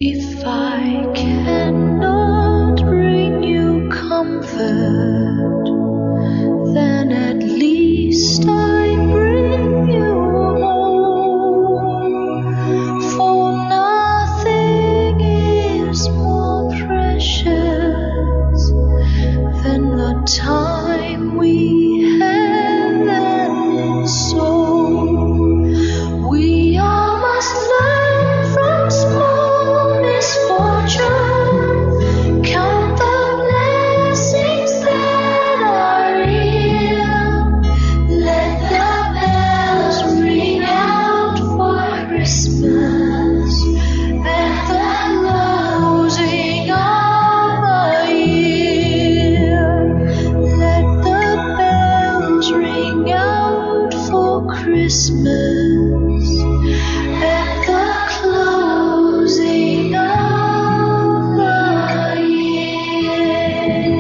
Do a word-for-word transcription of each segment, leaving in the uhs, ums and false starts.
If I cannot bring you comfort, then at least I bring you home. For nothing is more precious than the time we have and so we all must learn from small misfortune, count the blessings that are here. Let the bells ring out for Christmas at the closing of the year. Let the bells ring out for Christmas at the closing of the year.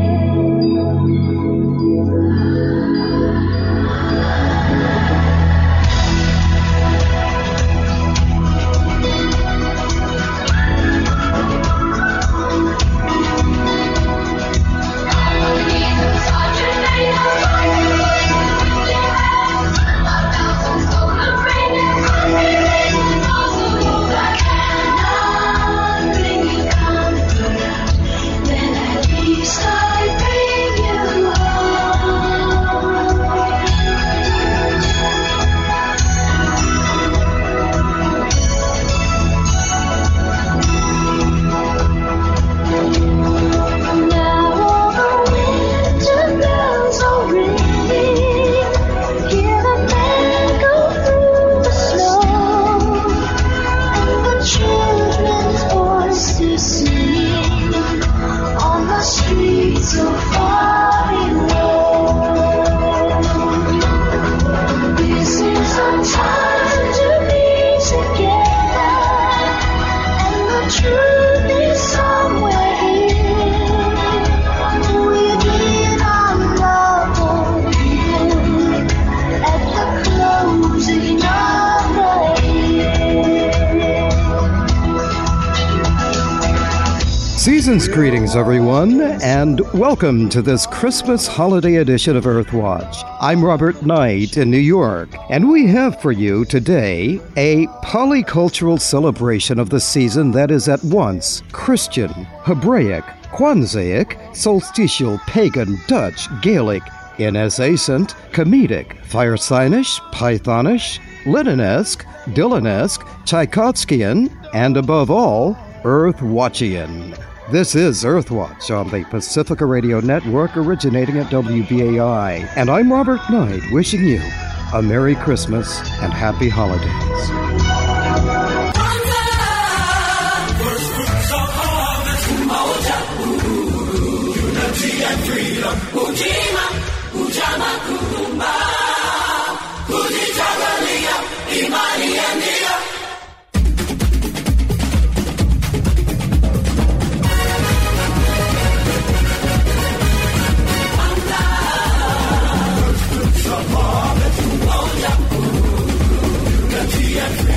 Season's greetings, everyone, and welcome to this Christmas holiday edition of Earthwatch. I'm Robert Knight in New York, and we have for you today a polycultural celebration of the season that is at once Christian, Hebraic, Kwanzaic, solstitial, pagan, Dutch, Gaelic, Innisascent, comedic, Firesignish, Pythonish, Leninesque, Dylanesque, Tchaikovskyan, and above all, Earthwatchian. This is Earthwatch on the Pacifica Radio Network, originating at W B A I. And I'm Robert Knight, wishing you a Merry Christmas and Happy Holidays. Yeah.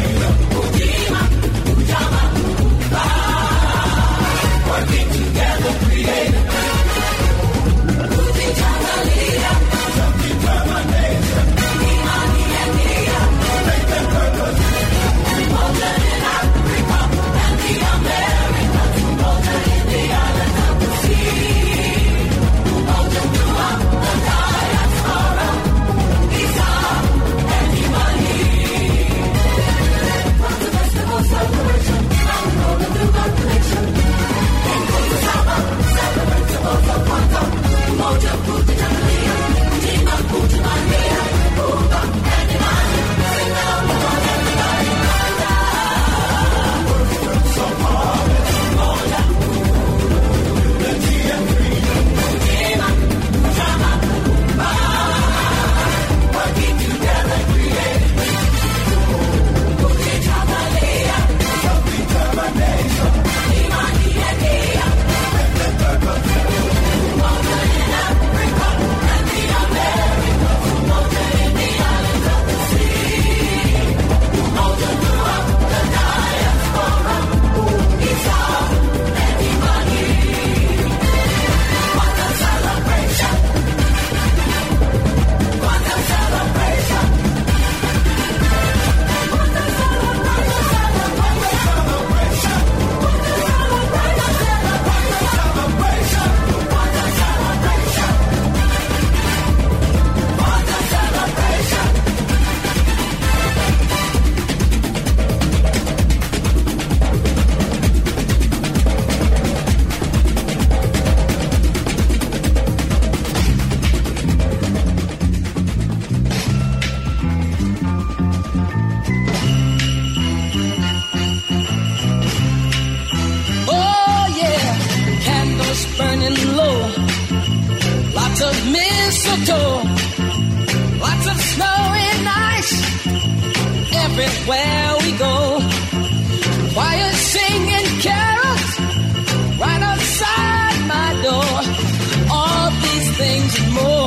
burning low. Lots of mistletoe, lots of snow and ice. Everywhere we go, choirs singing carols right outside my door. All these things and more.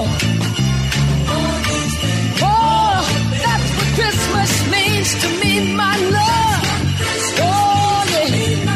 Oh, that's what Christmas means to me, my love. Oh, yeah.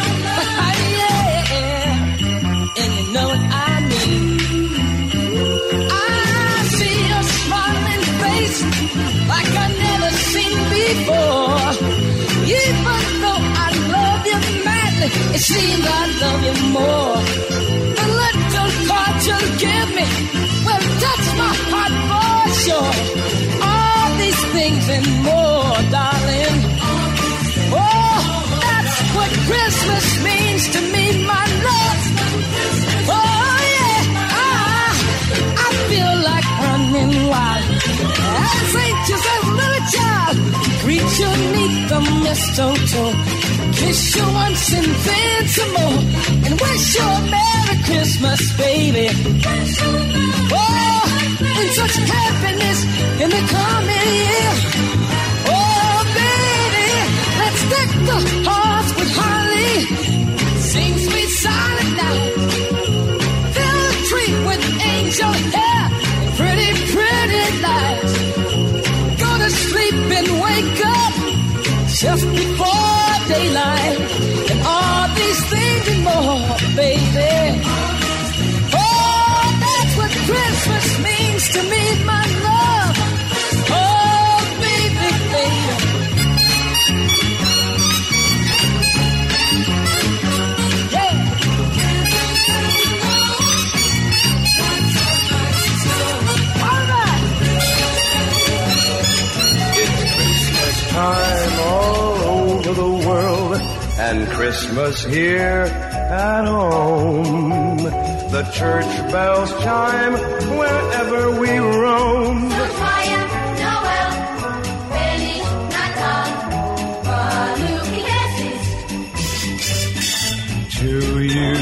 Yeah. And you know what I mean. I see your smiling face like I never seen before. Even though I love you madly, it seems I love you more. The little card you give me will touch my heart for sure. All these things and more, darling. Oh, that's what Christmas means to me, my love. Oh, yeah, I, I feel like running wild. As anxious as a little child, greet you neath the mistletoe, kiss you once and then some more, and wish you a Merry Christmas, baby. Oh, and such happiness in the coming year. Oh, baby, let's deck the halls with holly, sing sweet silent night, fill the tree with angel hair, pretty, pretty lights. Go to sleep and wake up just before daylight, and all these things and more, baby. Oh, that's what Christmas means to me, my love. Oh, baby, baby. Yeah. All right. It's Christmas time all over the world, and Christmas here at home. The church bells chime wherever we roam. Sophia, Noel, Feliz Natal, Maluki kisses. To you,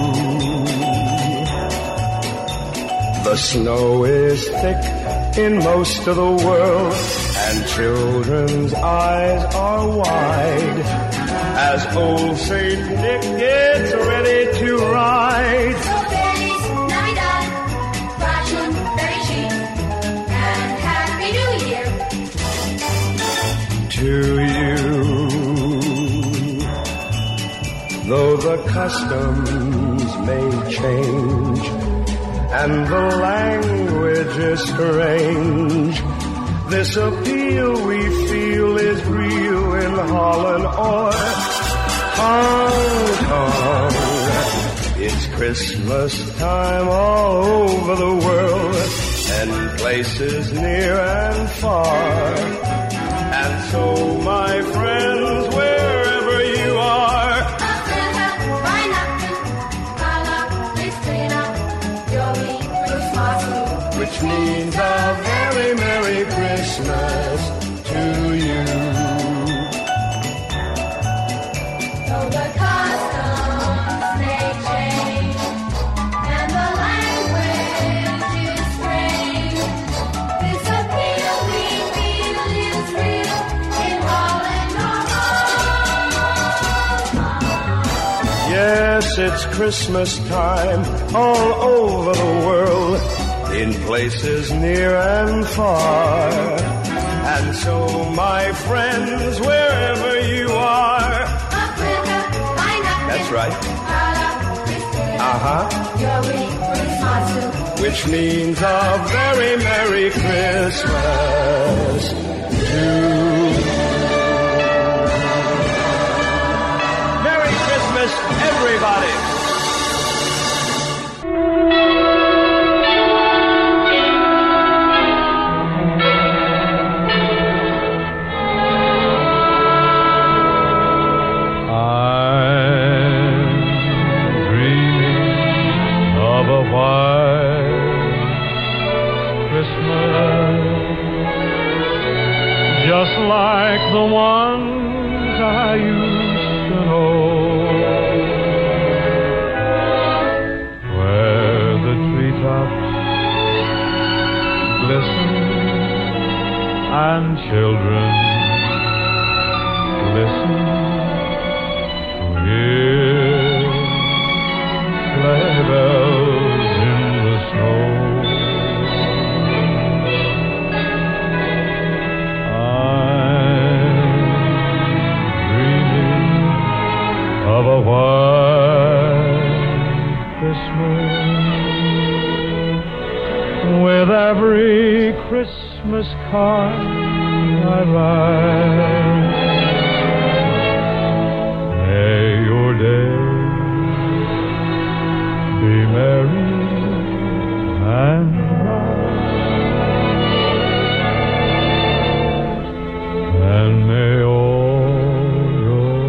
the snow is thick in most of the world, and children's eyes are wide as old Saint Nick gets ready to ride. So Feliz Navidad, fashion very chic, and Happy New Year. To you, though the customs may change and the language is strange, this appeal we feel is real in Holland or Hong Kong. It's Christmas time all over the world, and places near and far. And so, my friends, wherever you are, Africa, Weihnachten, Kala, Christina, Joey, Christmas. which means a very Merry Christmas to you. Though the customs may change and the language is strange, this appeal we feel is real in Holland or Yes, it's Christmas time all over the world, in places near and far. And so, my friends, wherever you are, Africa, Weihnachten, that's right, Kala, Christina, uh-huh, Joey, Christmas. which means a very Merry Christmas to you. Merry Christmas, everybody! Just like the ones I used to know, where of a white Christmas. With every Christmas card I write, may your day be merry and bright, and may all your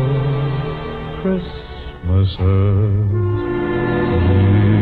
Christmases be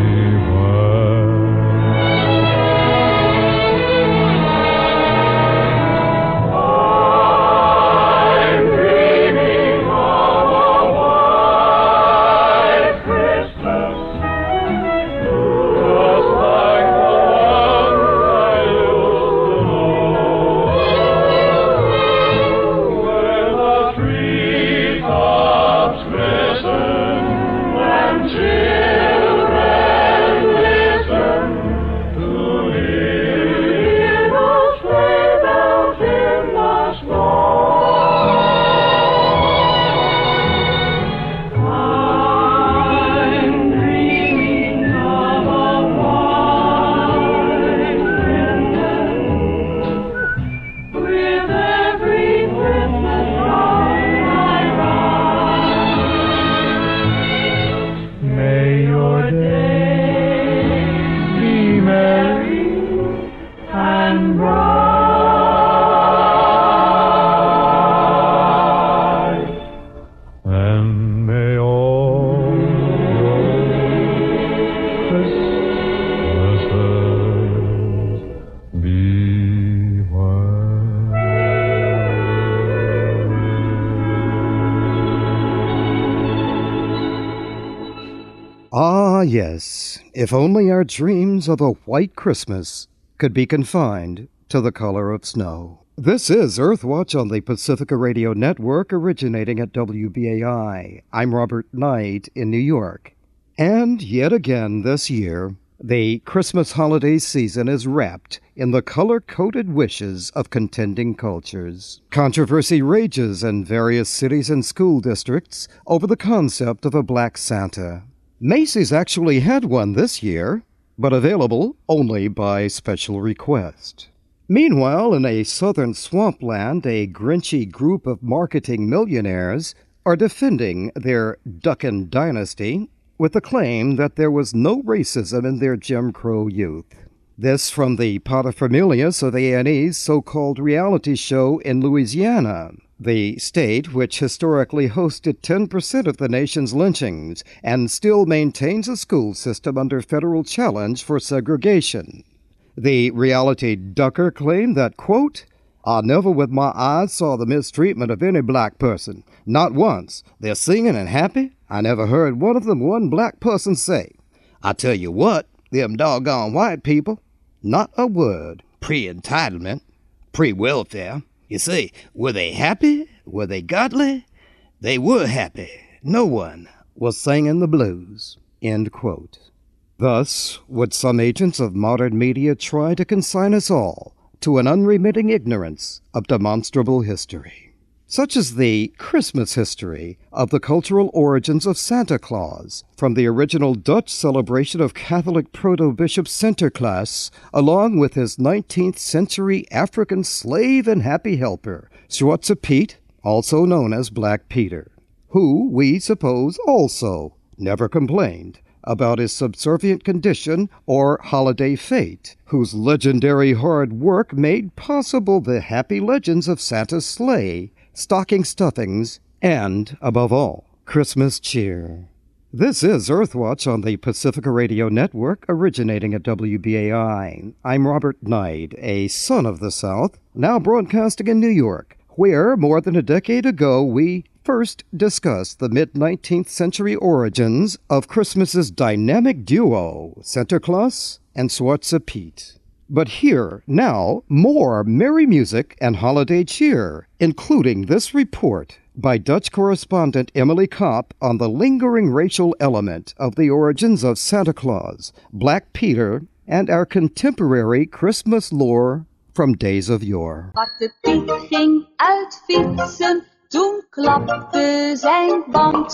Ah, yes, if only our dreams of a white Christmas could be confined to the color of snow. This is Earthwatch on the Pacifica Radio Network, originating at W B A I. I'm Robert Knight in New York. And yet again this year, the Christmas holiday season is wrapped in the color-coded wishes of contending cultures. Controversy rages in various cities and school districts over the concept of a Black Santa. Macy's actually had one this year, but available only by special request. Meanwhile, in a southern swampland, a grinchy group of marketing millionaires are defending their Duckin' dynasty with the claim that there was no racism in their Jim Crow youth. This from the paterfamilias of A and E's so-called reality show in Louisiana, the state which historically hosted ten percent of the nation's lynchings and still maintains a school system under federal challenge for segregation. The reality ducker claimed that, quote, "I never with my eyes saw the mistreatment of any black person. Not once. They're singing and happy. I never heard one of them one black person say, 'I tell you what, them doggone white people,' not a word. Pre-entitlement, pre-welfare. You see, were they happy? Were they godly? They were happy. No one was singing the blues." End quote. Thus, would some agents of modern media try to consign us all to an unremitting ignorance of demonstrable history, such as the Christmas history of the cultural origins of Santa Claus, from the original Dutch celebration of Catholic proto-bishop Sinterklaas, along with his nineteenth century African slave and happy helper, Zwarte Piet, also known as Black Peter, who, we suppose, also never complained about his subservient condition or holiday fate, whose legendary hard work made possible the happy legends of Santa's sleigh, stocking stuffings, and, above all, Christmas cheer. This is Earthwatch on the Pacifica Radio Network, originating at W B A I. I'm Robert Knight, a son of the South, now broadcasting in New York, where, more than a decade ago, we first discussed the mid-nineteenth century origins of Christmas's dynamic duo, Sinterklaas and Zwarte Piet. But here, now, more merry music and holiday cheer, including this report by Dutch correspondent Emily Kopp on the lingering racial element of the origins of Santa Claus, Black Peter, and our contemporary Christmas lore from days of yore. Zwarte Piet ging uit fietsen, toen klapte zijn band.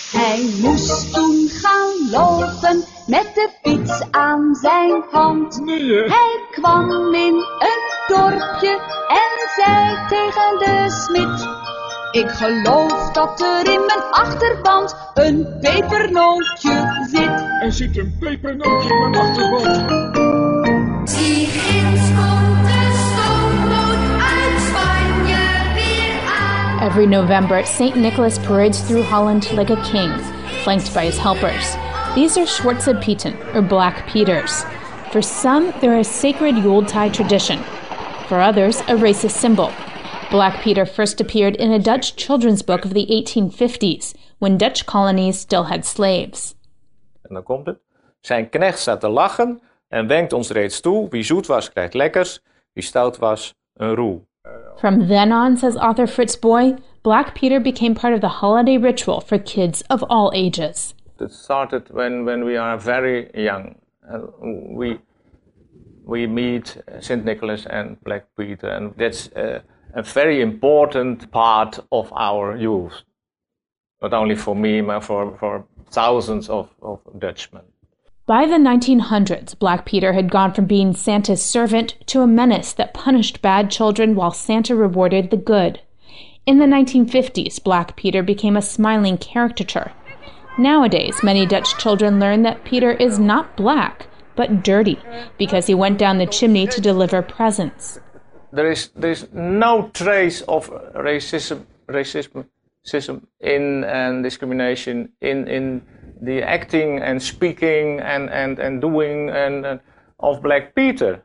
Hij moest toen gaan lopen met de fiets aan zijn hand. Hij kwam in een dorpje en zei tegen de smid: ik geloof dat er in mijn achterband een pepernootje zit. Er zit een pepernootje in mijn achterband. Zie ginds komt de stoomboot uit Spanje weer aan. Every November, Saint Nicholas parades through Holland like a king, flanked by his helpers. These are Zwarte Pieten, or Black Peters. For some, they're a sacred Yuletide tradition. For others, a racist symbol. Black Peter first appeared in a Dutch children's book of the eighteen fifties, when Dutch colonies still had slaves. En dan komt het. Zijn knecht staat te lachen en wenkt ons reeds toe. Wie zoet was, krijgt lekkers. Wie stout was, een roe. From then on, says author Fritz Boy, Black Peter became part of the holiday ritual for kids of all ages. It started when, when we are very young. Uh, we, we meet Saint Nicholas and Black Peter, and that's uh, a very important part of our youth. Not only for me, but for, for thousands of, of Dutchmen. By the nineteen hundreds, Black Peter had gone from being Santa's servant to a menace that punished bad children while Santa rewarded the good. In the nineteen fifties, Black Peter became a smiling caricature. Nowadays, many Dutch children learn that Peter is not black, but dirty, because he went down the chimney to deliver presents. There is, there is no trace of racism, racism, racism in and discrimination in, in the acting and speaking and, and, and doing and, and of Black Peter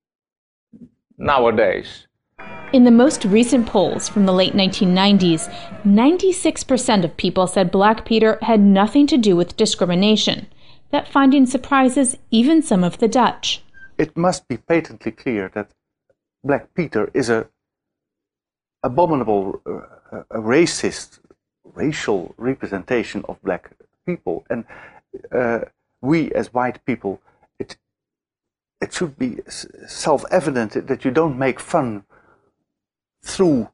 nowadays. In the most recent polls from the late nineteen nineties, ninety-six percent of people said Black Peter had nothing to do with discrimination. That finding surprises even some of the Dutch. It must be patently clear that Black Peter is a abominable, uh, a racist, racial representation of black people, and uh, we as white people, it it should be self-evident that you don't make fun through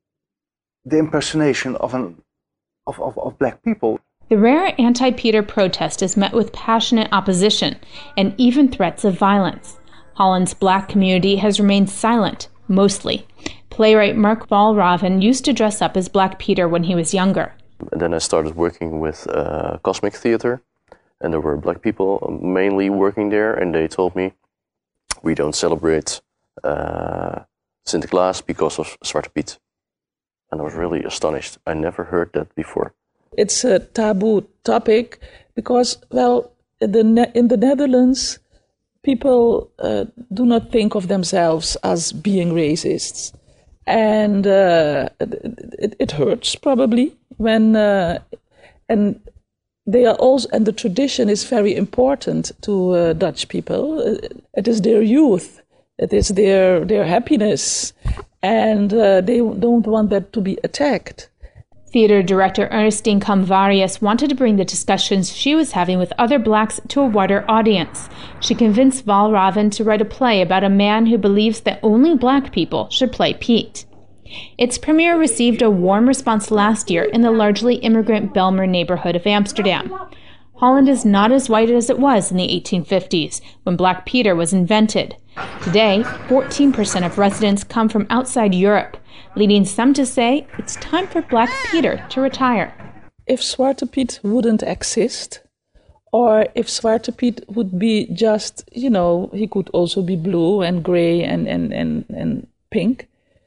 the impersonation of an of, of, of black people. The rare anti-Peter protest is met with passionate opposition and even threats of violence. Holland's black community has remained silent, mostly. Playwright Mark Valraven used to dress up as Black Peter when he was younger. And then I started working with uh, Cosmic Theater, and there were black people mainly working there, and they told me, we don't celebrate uh, Sinterklaas because of Zwarte Piet. And I was really astonished. I never heard that before. It's a taboo topic because, well, the ne- in the Netherlands, people uh, do not think of themselves as being racists. And uh, it, it hurts probably when, uh, and they are also, and the tradition is very important to uh, Dutch people. It is their youth, it is their, their happiness, and uh, they don't want that to be attacked. Theater director Ernestine Kamvarius wanted to bring the discussions she was having with other blacks to a wider audience. She convinced Valraven to write a play about a man who believes that only black people should play Piet. Its premiere received a warm response last year in the largely immigrant Bijlmer neighborhood of Amsterdam. Holland is not as white as it was in the eighteen fifties, when Black Peter was invented. Today, fourteen percent of residents come from outside Europe, leading some to say it's time for Black Peter to retire. If Zwarte Piet wouldn't exist, or if Zwarte Piet would be just, you know, he could also be blue and gray and, and, and, and pink,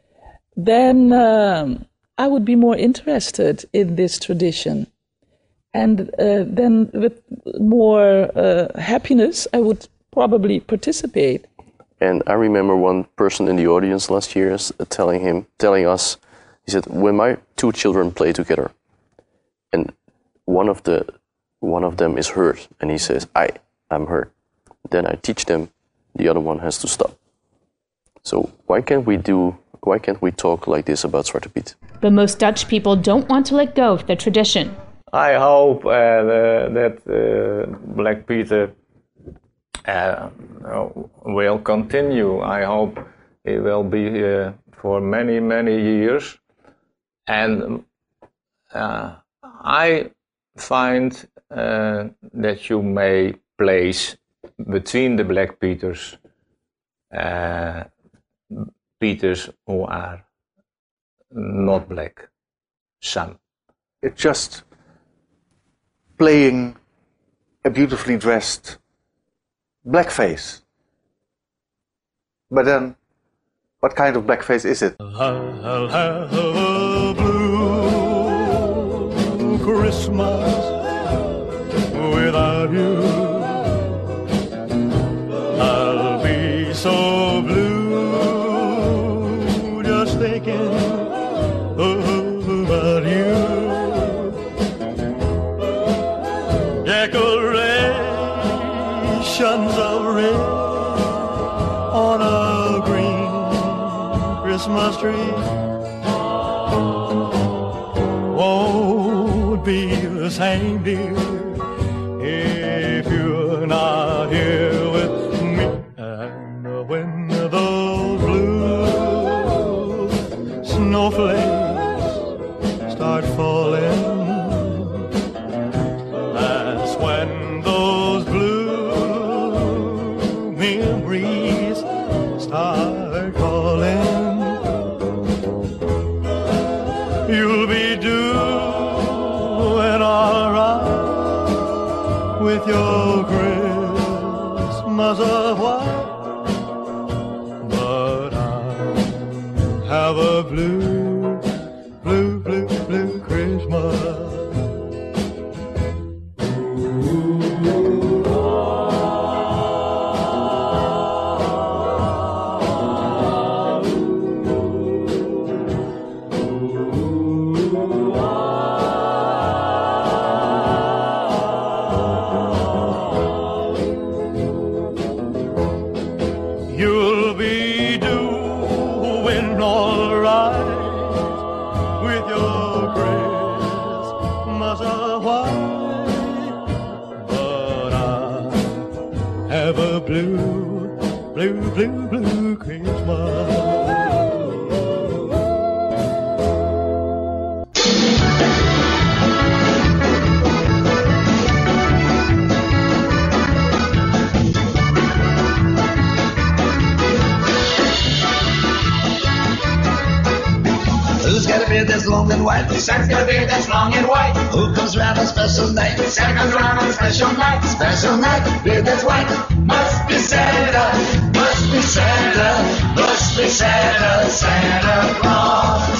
then um, I would be more interested in this tradition. And uh, then with more uh, happiness, I would probably participate. And I remember one person in the audience last year telling him, telling us, he said, when my two children play together, and one of the one of them is hurt, and he says, I, I'm hurt, then I teach them, the other one has to stop. So why can't we do, why can't we talk like this about Zwarte Piet? But most Dutch people don't want to let go of the tradition. I hope uh, the, that uh, Black Peter uh, will continue. I hope it will be uh, for many, many years. And uh, I find uh, that you may place between the Black Peters uh, Peters who are not black, some. It's just playing a beautifully dressed blackface. But then, what kind of blackface is it? I'll have a blue Christmas without you. I'll be so blue just thinking about you. Decorations of red on a green Christmas tree won't be the same, dear, if you're not here with me. And when those blue snowflakes start falling, that's when those blue memories start calling. You'll be doing alright with your Christmas of white, but I have a blue, blue, blue, blue Christmas. You'll be doing alright with your Christmas of white, but I have a blue, blue, blue, blue Christmas. Who's got a beard that's long and white? Santa's got a beard that's long and white. Who comes round on special night? Santa comes around on a special night. Special night, beard that's white. Must be Santa, must be Santa, must be Santa, Santa Claus.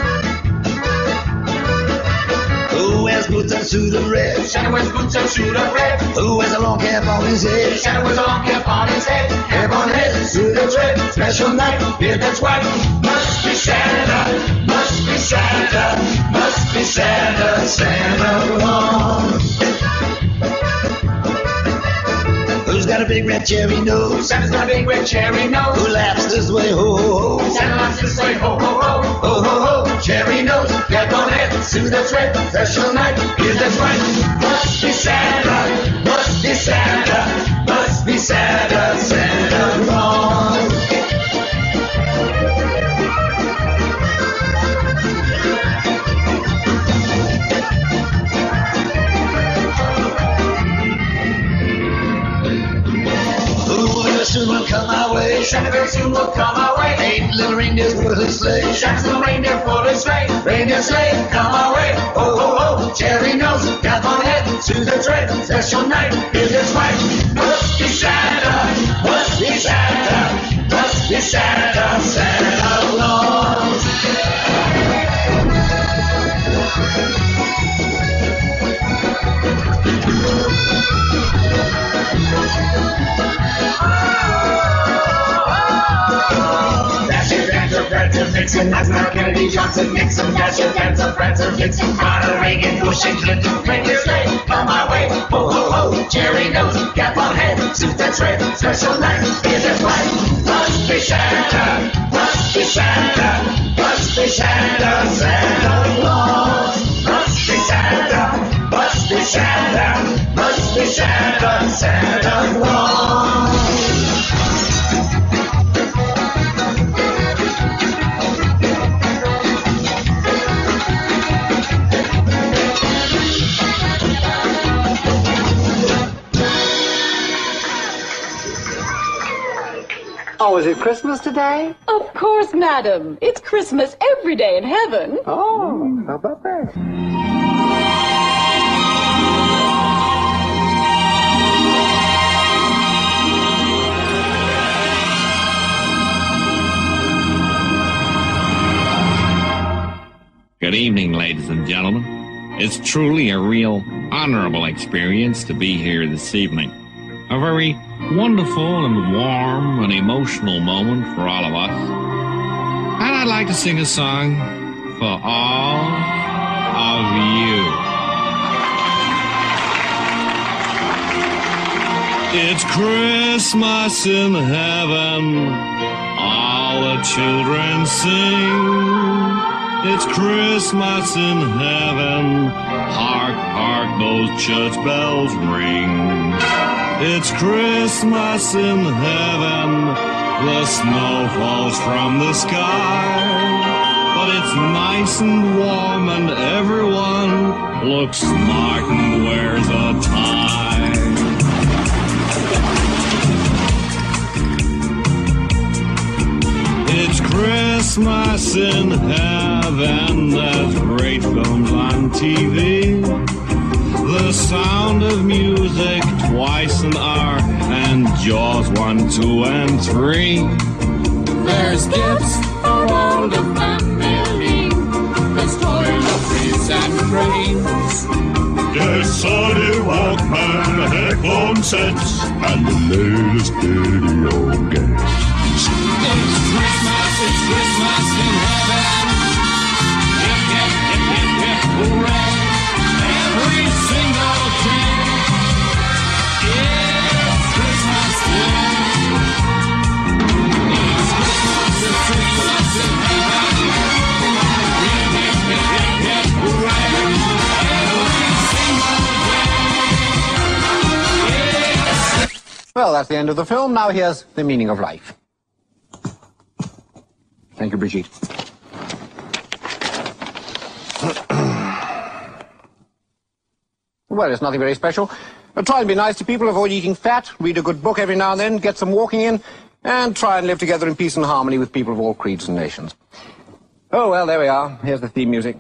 Who wears boots and suit of red? Santa wears boots and suit of red. Who wears a long cap on his head? Santa wears a long cap on his head. Cap on head, suit that's red. Special night, beard that's white. Must be Santa, must be Santa, must be Santa, Santa Claus. Who's got a big red cherry nose? Santa's got a big red cherry nose. Who laughs this way, ho, ho, ho? Santa laughs this way, ho, ho, ho. Ho, ho, ho. Cherry nose, cap on head, suit that's red. Special night, beard that's white. Must be Santa, must be Santa, must be Santa, Santa Claus. Soon will come our way. Santa very soon will come our way. Eight little reindeers pull his sleigh. Santa's little reindeer pull his sleigh. Reindeer sleigh, come our way. Ho, ho, ho. Cherry nose, cap on head, suit that's red. Special night, beard that's white. Must be Santa, must be Santa, must be Santa, Santa Claus. Prancer, Vixen, Asthma, Kennedy, Johnson, Nixon, Dasher, Dancer, Prancer, Vixen, Ronald Reagan, Bush, and Clinton, reindeer sleigh, come my way, ho, ho, ho, cherry nose, cap on head, suit that's red, special night, beard that's white, must be Santa, must be Santa, must be Santa, Santa Claus, must be Santa, must be Santa, must be Santa, Santa Claus. Oh, is it Christmas today? Of course, madam. It's Christmas every day in heaven. Oh, how about that? Good evening, ladies and gentlemen. It's truly a real honorable experience to be here this evening. A very wonderful and warm and emotional moment for all of us. And I'd like to sing a song for all of you. It's Christmas in heaven, all the children sing. It's Christmas in heaven, hark, hark, those church bells ring. It's Christmas in heaven, the snow falls from the sky. But it's nice and warm and everyone looks smart and wears a tie. It's Christmas in heaven, there's great films on T V. The Sound of Music twice an hour, and Jaws one, two, and three. There's gifts for all the family. There's toiletries and trains. There's Sony Walkman, headphone sets, and the latest video games. It's Christmas, it's Christmas in heaven. Hip, hip, hip, hip, hip, hooray. Every single day. It's Christmas Day. It's Christmas, it's Christmas in heaven. Hip, hip, hip, hip, hip, hooray. Every single day. Well, that's the end of the film. Now here's the meaning of life. Thank you, Brigitte. Well, it's nothing very special. But try and be nice to people, avoid eating fat, read a good book every now and then, get some walking in, and try and live together in peace and harmony with people of all creeds and nations. Oh, well, there we are. Here's the theme music.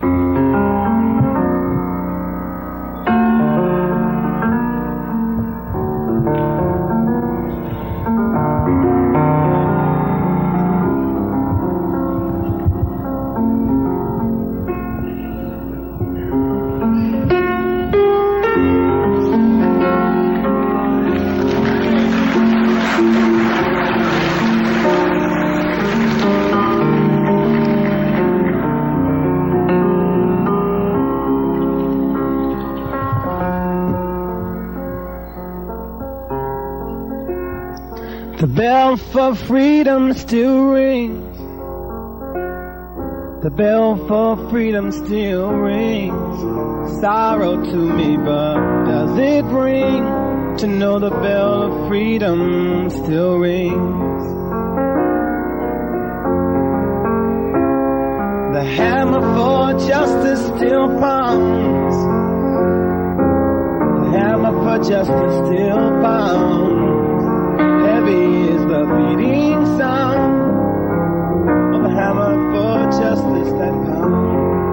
The bell for freedom still rings. The bell for freedom still rings. Sorrow to me, but does it ring to know the bell of freedom still rings? The hammer for justice still pounds. The hammer for justice still pounds. Heavy is the beating sound of the hammer for justice that pounds.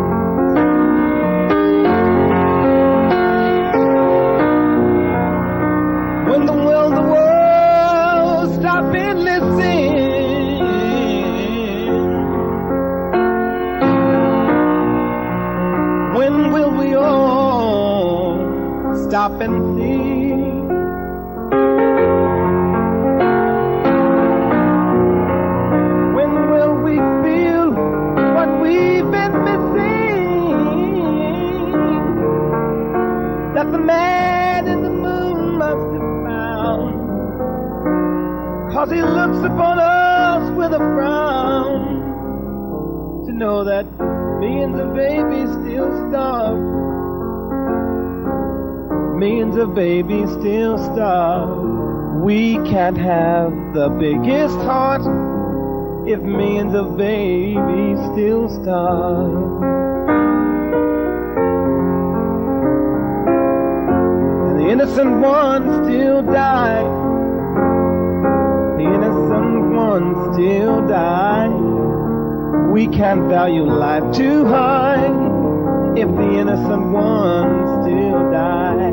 When the will the world stop and listen, when will we all stop and see? That the man in the moon must have found, 'cause he looks upon us with a frown, to know that millions of babies still starve, millions of babies still starve. We can't have the biggest heart if millions of babies still starve. The innocent ones still die. The innocent ones ones still die. We can't value life too high if the innocent ones still die.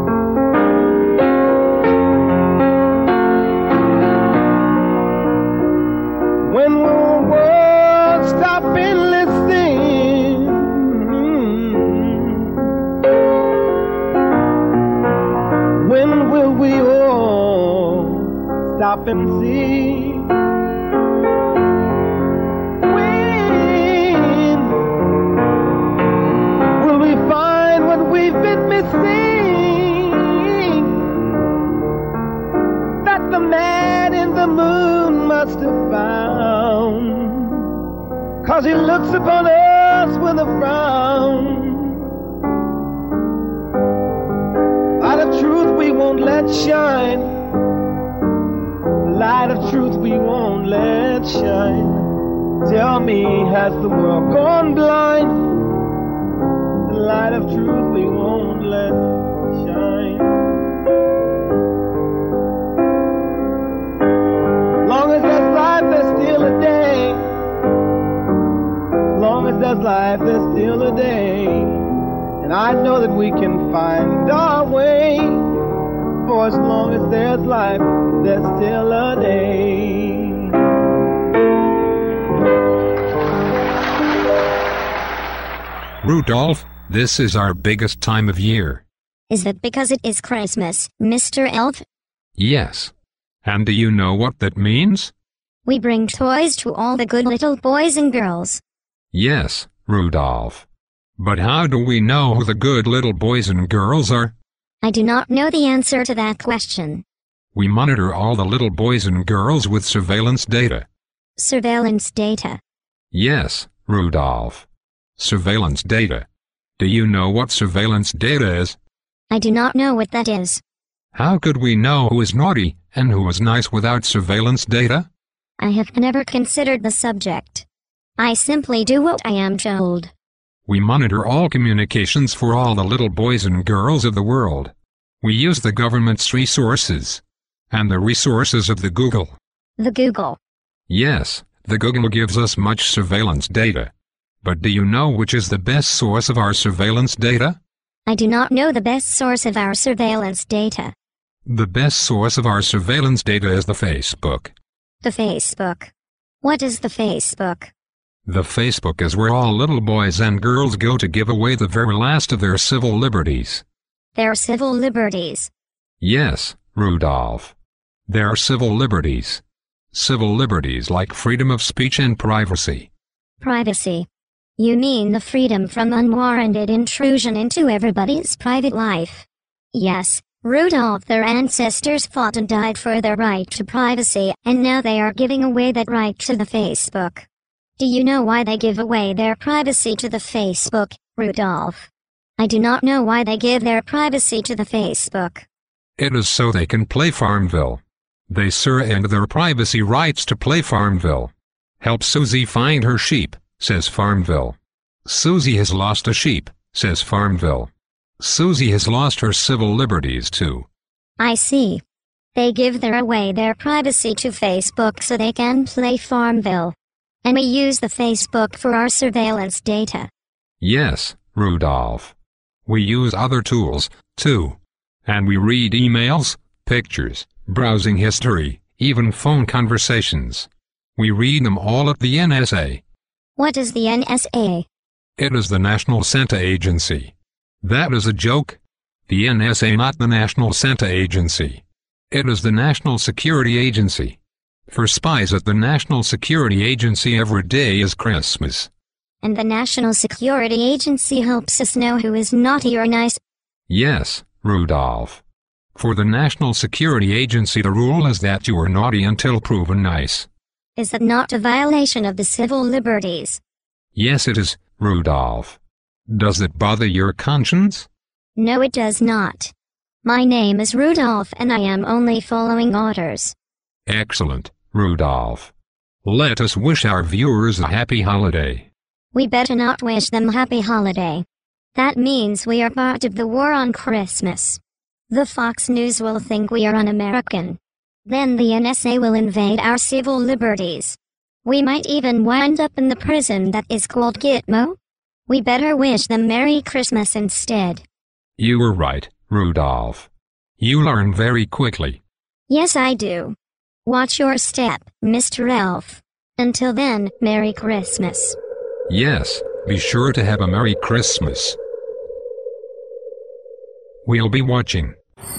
When will the world stop enlisting? When will we all stop and see? When will we find what we've been missing? That the man in the moon must have found, 'cause he looks upon us with a frown. Light of truth we won't let shine, light of truth we won't let shine. Tell me, has the world gone blind? The light of truth we won't let shine. As long as there's life, there's still a day. As long as there's life, there's still a day. And I know that we can find our way. For as long as there's life, there's still a day. Rudolph, this is our biggest time of year. Is that because it is Christmas, Mister Elf? Yes. And do you know what that means? We bring toys to all the good little boys and girls. Yes, Rudolph. But how do we know who the good little boys and girls are? I do not know the answer to that question. We monitor all the little boys and girls with surveillance data. Surveillance data? Yes, Rudolph. Surveillance data. Do you know what surveillance data is? I do not know what that is. How could we know who is naughty and who is nice without surveillance data? I have never considered the subject. I simply do what I am told. We monitor all communications for all the little boys and girls of the world. We use the government's resources and the resources of the Google. The Google? Yes, the Google gives us much surveillance data. But do you know which is the best source of our surveillance data? I do not know the best source of our surveillance data. The best source of our surveillance data is the Facebook. The Facebook. What is the Facebook? The Facebook is where all little boys and girls go to give away the very last of their civil liberties. Their civil liberties? Yes, Rudolph. Their civil liberties. Civil liberties like freedom of speech and privacy. Privacy. You mean the freedom from unwarranted intrusion into everybody's private life? Yes, Rudolph, their ancestors fought and died for their right to privacy, and now they are giving away that right to the Facebook. Do you know why they give away their privacy to the Facebook, Rudolph? I do not know why they give their privacy to the Facebook. It is so they can play Farmville. They surrender their privacy rights to play Farmville. Help Susie find her sheep, says Farmville. Susie has lost a sheep, says Farmville. Susie has lost her civil liberties too. I see. They give their away their privacy to Facebook so they can play Farmville. And we use the Facebook for our surveillance data. Yes, Rudolph. We use other tools, too. And we read emails, pictures, browsing history, even phone conversations. We read them all at the N S A. What is the N S A? It is the National Santa Agency. That is a joke. The N S A, not the National Santa Agency. It is the National Security Agency. For spies at the National Security Agency, every day is Christmas. And the National Security Agency helps us know who is naughty or nice? Yes, Rudolph. For the National Security Agency, the rule is that you are naughty until proven nice. Is that not a violation of the civil liberties? Yes, it is, Rudolph. Does it bother your conscience? No, it does not. My name is Rudolph and I am only following orders. Excellent, Rudolph. Let us wish our viewers a happy holiday. We better not wish them happy holiday. That means we are part of the war on Christmas. The Fox News will think we are un-American. Then the N S A will invade our civil liberties. We might even wind up in the prison that is called Gitmo. We better wish them Merry Christmas instead. You were right, Rudolph. You learn very quickly. Yes, I do. Watch your step, Mister Elf. Until then, Merry Christmas. Yes, be sure to have a Merry Christmas. We'll be watching.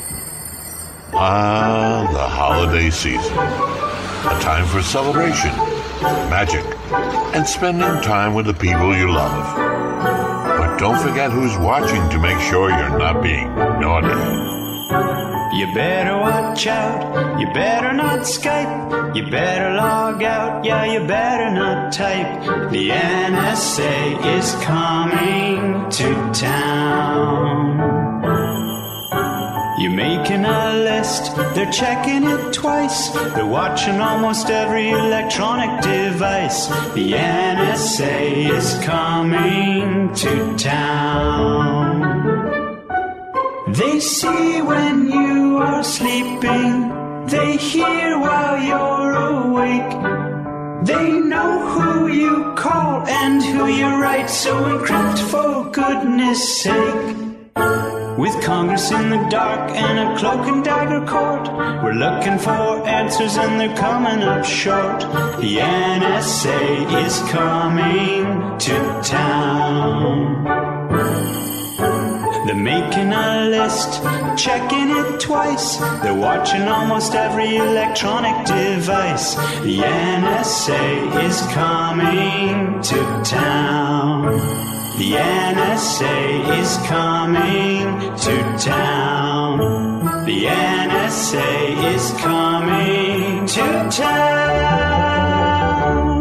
Ah, the holiday season. A time for celebration, magic, and spending time with the people you love. But don't forget who's watching to make sure you're not being naughty. You better watch out, you better not Skype, you better log out, yeah, you better not type. The N S A is coming to town. You're making a list, they're checking it twice. They're watching almost every electronic device. The N S A is coming to town. They see when you are sleeping, they hear while you're awake. They know who you call and who you write, so encrypt for goodness sake. With Congress in the dark and a cloak and dagger court, we're looking for answers and they're coming up short. The N S A is coming to town. They're making a list, checking it twice. They're watching almost every electronic device. The N S A is coming to town. The N S A is coming to town. The N S A is coming to town.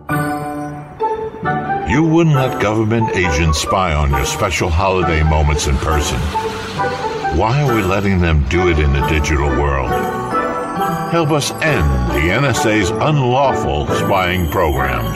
You wouldn't let government agents spy on your special holiday moments in person. Why are we letting them do it in the digital world? Help us end the N S A's unlawful spying programs.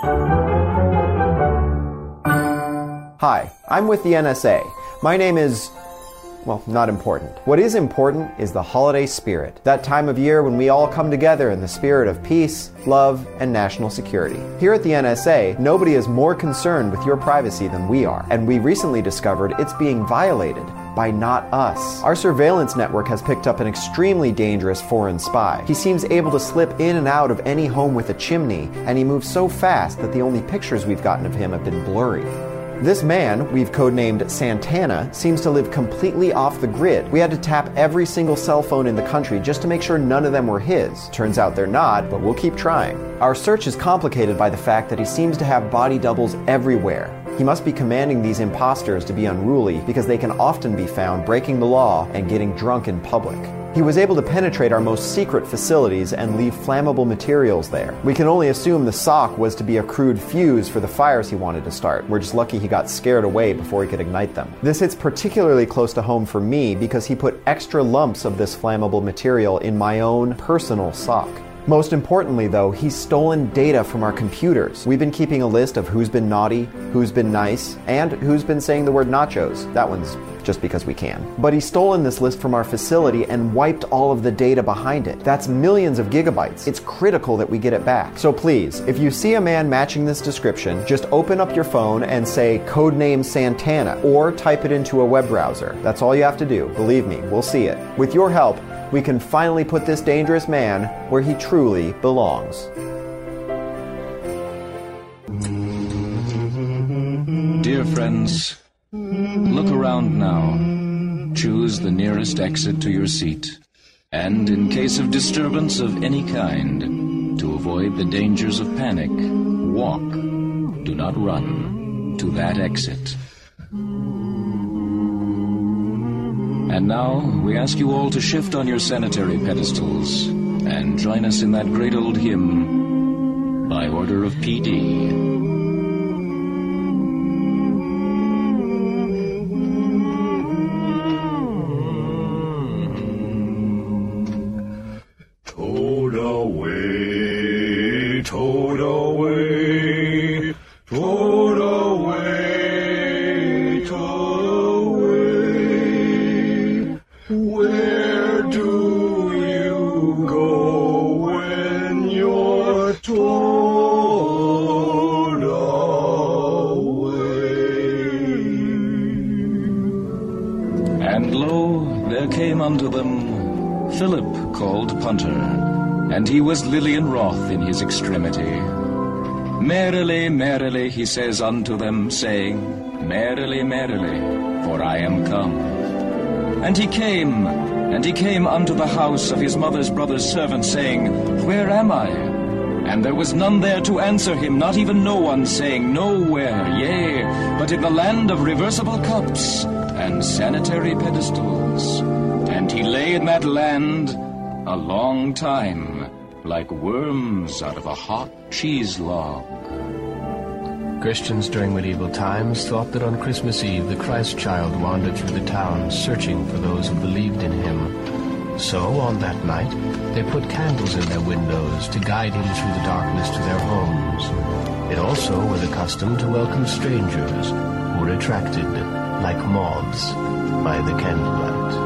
Hi, I'm with the N S A. My name is, well, not important. What is important is the holiday spirit, that time of year when we all come together in the spirit of peace, love, and national security. Here at the N S A, nobody is more concerned with your privacy than we are, and we recently discovered it's being violated by not us. Our surveillance network has picked up an extremely dangerous foreign spy. He seems able to slip in and out of any home with a chimney, and he moves so fast that the only pictures we've gotten of him have been blurry. This man, we've codenamed Santana, seems to live completely off the grid. We had to tap every single cell phone in the country just to make sure none of them were his. Turns out they're not, but we'll keep trying. Our search is complicated by the fact that he seems to have body doubles everywhere. He must be commanding these imposters to be unruly because they can often be found breaking the law and getting drunk in public. He was able to penetrate our most secret facilities and leave flammable materials there. We can only assume the sock was to be a crude fuse for the fires he wanted to start. We're just lucky he got scared away before he could ignite them. This hits particularly close to home for me because he put extra lumps of this flammable material in my own personal sock. Most importantly, though, he's stolen data from our computers. We've been keeping a list of who's been naughty, who's been nice, and who's been saying the word nachos. That one's just because we can. But he's stolen this list from our facility and wiped all of the data behind it. That's millions of gigabytes. It's critical that we get it back. So please, if you see a man matching this description, just open up your phone and say codename Santana, or type it into a web browser. That's all you have to do. Believe me, we'll see it. With your help, we can finally put this dangerous man where he truly belongs. Dear friends, look around now. Choose the nearest exit to your seat. And in case of disturbance of any kind, to avoid the dangers of panic, walk, do not run, to that exit. And now, we ask you all to shift on your sanitary pedestals and join us in that great old hymn, By Order of P D. Toad away, toad away, toad away, toad away. Where do you go? came unto them Philip called Punter, and he was lily and wroth in his extremity. Merrily, merrily, he says unto them, saying, Merrily, merrily, for I am come. And he came, and he came unto the house of his mother's brother's servant, saying, Where am I? And there was none there to answer him, not even no one, saying, Nowhere, yea, but in the land of reversible cups and sanitary pedestals. And he lay in that land a long time, like worms out of a hot cheese log. Christians during medieval times thought that on Christmas Eve the Christ child wandered through the towns searching for those who believed in him. So, on that night, they put candles in their windows to guide him through the darkness to their homes. It also was the custom to welcome strangers who were attracted, like moths, by the candlelight.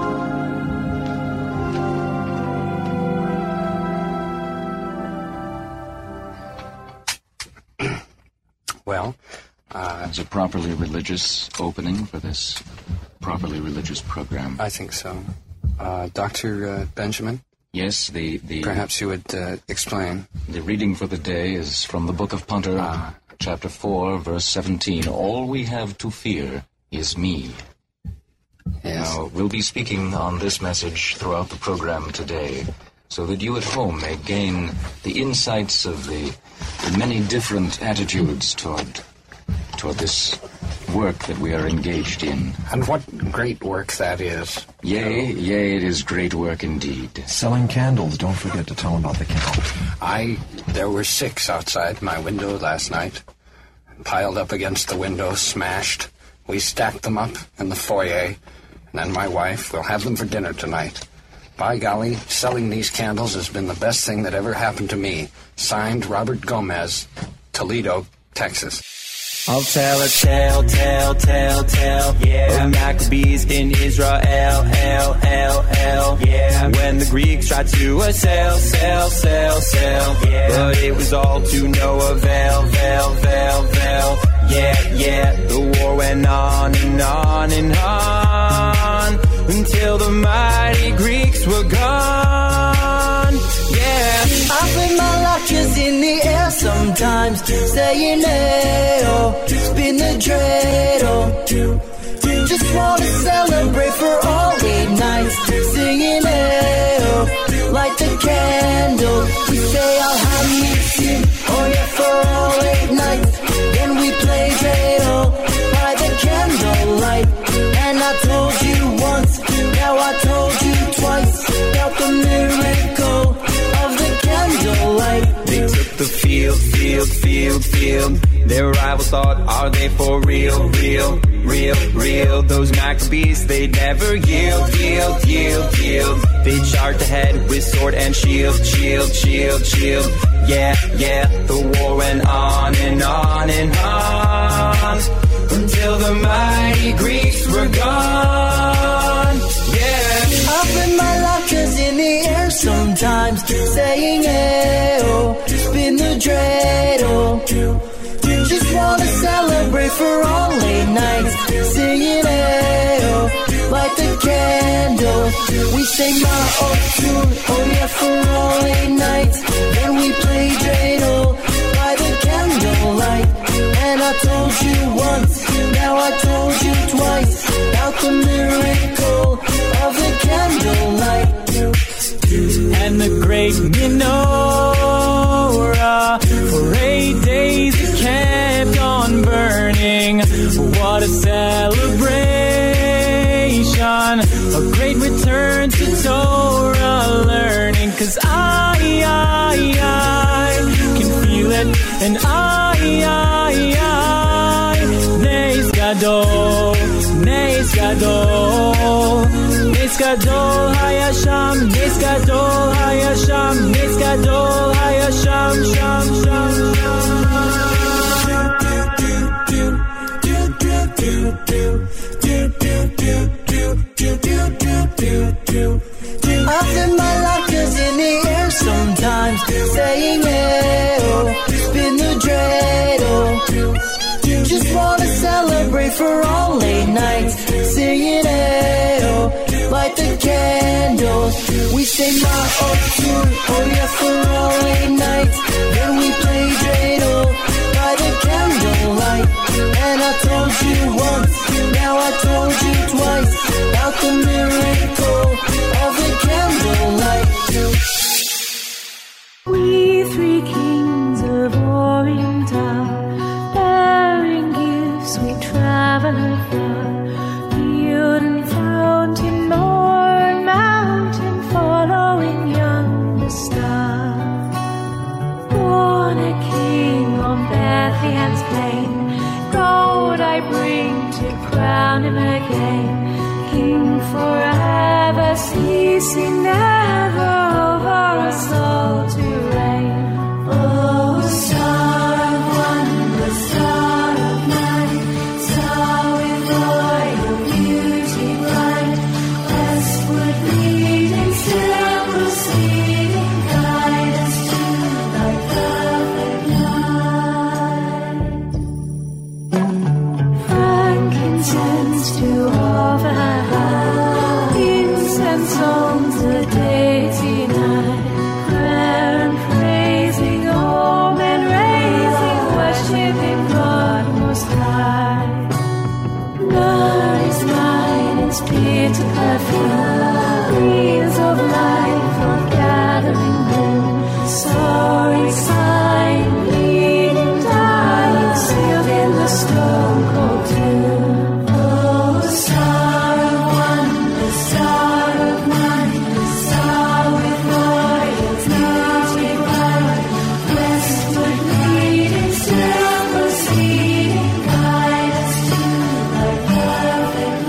Well, uh, it's a properly religious opening for this properly religious program. I think so. Uh, Doctor Uh, Benjamin? Yes, the, the... Perhaps you would uh, explain. The reading for the day is from the book of Punter, uh, chapter four, verse seventeen. All we have to fear is me. Yes. Now, we'll be speaking on this message throughout the program today, so that you at home may gain the insights of the, the many different attitudes toward toward this work that we are engaged in. And what great work that is. Yea, yea, it is great work indeed. Selling candles, don't forget to tell them about the count. I, there were six outside my window last night, piled up against the window, smashed. We stacked them up in the foyer, and then my wife will have them for dinner tonight. By golly, selling these candles has been the best thing that ever happened to me. Signed, Robert Gomez, Toledo, Texas. I'll tell a tale, tale, tale, tale, yeah. Of Maccabees in Israel, L, L, L, yeah. When the Greeks tried to assail, sail, sail, sail, yeah. But it was all to no avail, veil, veil, veil, yeah, yeah. The war went on and on and on until the mighty Greeks were gone, yeah. I put my lockers in the air sometimes, saying, hey, oh, spin the dreidel. Just wanna celebrate for all eight nights, singing, hey, oh, light the candle. We say, I'll have you, oh yeah, for all eight nights. Then we play dreidel by the candlelight. And I told you once, now I told you twice, about the miracle of the candlelight. They took the field, field, field, field. Their rivals thought, are they for real, real, real, real? Those Maccabees, they never yield, yield, yield, yield. They charged ahead with sword and shield, shield, shield, shield. Yeah, yeah, the war went on and on and on until the mighty Greeks were gone. Yeah. I put my lockers in the air sometimes, saying, hey, oh, spin the dreidel. Just wanna celebrate for all eight nights, singing, hey, oh, light the candle. We say, my oh, tune, oh yeah, for all eight nights. Then we play dreidel by the candlelight. And I told you once, now I told you twice, about the miracle of the candlelight. And the great menorah, for eight days it kept on burning. What a celebration, a great return to Torah learning. Cause I, I, I can feel it, and I, I, I, Nes Gadol, Nes Gadol, Nes Gadol Hayasham, Nes Gadol Hayasham, Nes Gadol Hayasham, Sham, Sham, I put my lockers in the air sometimes, saying, hey, oh, spin the dreidel. Just wanna celebrate for all eight nights, singing, hey, oh, light the candles. We say ma oh two, oh yeah, for all eight nights. Then we play dreidel by the candlelight. And I told you once, now I told you twice about the miracle of the candlelight. We three kings of Oriental, bearing gifts we travel far. Field and fountain, moor and mountain, following yonder star. Born a king on Bethlehem's plain, gold I bring to crown him again. King forever, ceasing never over us all to reign. Oh, star of one, the star of nine, star with royal beauty bright, westward leading, still proceeding, guide us to thy perfect light. Frankincense to offer high, incense on the deity night, prayer and praising, all men raising, worshiping God most high. None is mine in spirit to perfume, breeze of life of gathering bloom, sorry sign, bleeding, dying, sealed in the stone cold tomb. Oh, star of one, the star of nine, star with royal beauty bright, westward leading, still proceeding, guide us to thy perfect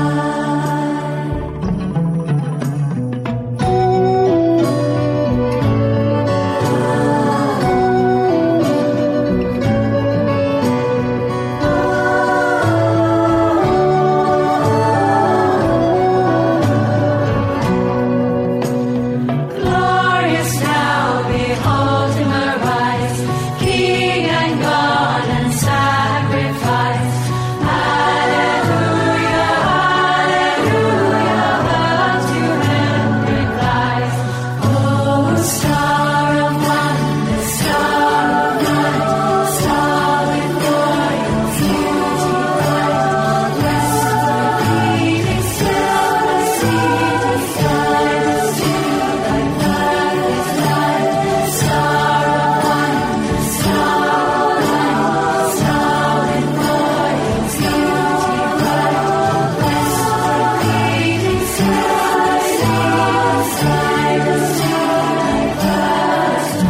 glorious now, behold him arise, King and God and sacrifice. Hallelujah, hallelujah, unto him replies. Oh, star of one, the star of night, star with royal beauty bright, westward leading, still proceeding, guide us to thy perfect light. Star of one, the star of night, star with royal beauty bright, westward leading, still proceeding, guide us to thy perfect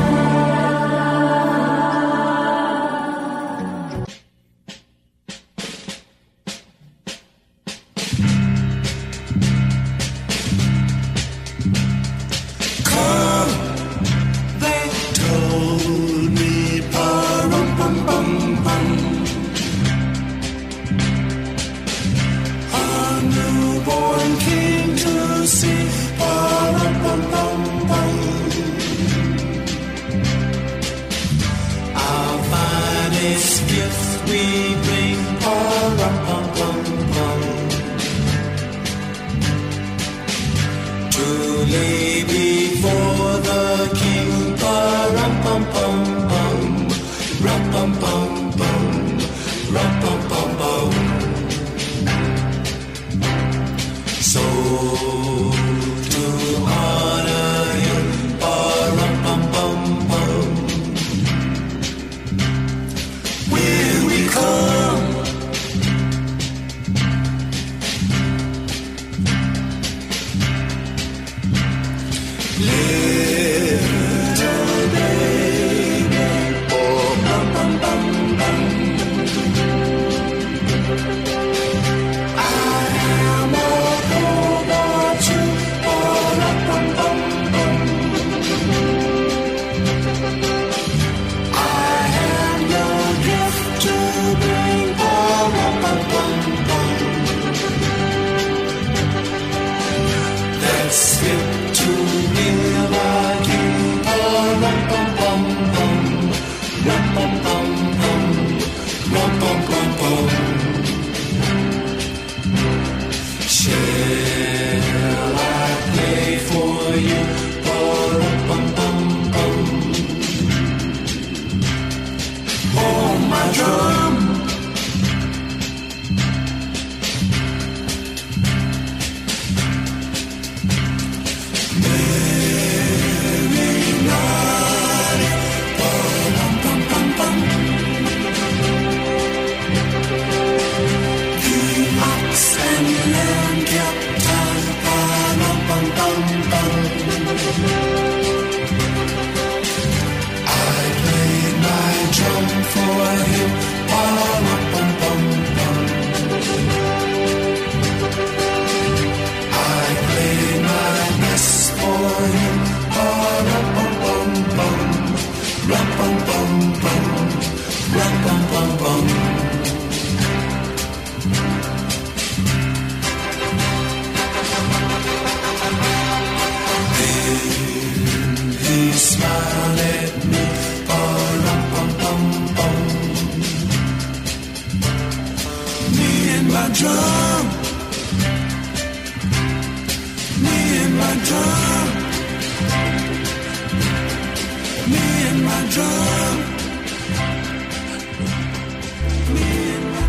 Come, they told me, pa-rum-pum-pum-pum, a newborn king to see, pa-rum-pum-pum-pum. Our finest gifts we bring, pa-rum-pum-pum-pum, to lay before the king, pa-rum-pum-pum-pum, rum-pum-pum-pum, rum-pum-pum-pum. So to honor him, pa-rum-pum-pum-pum, will we come? my drum. Me and my drum. Me and my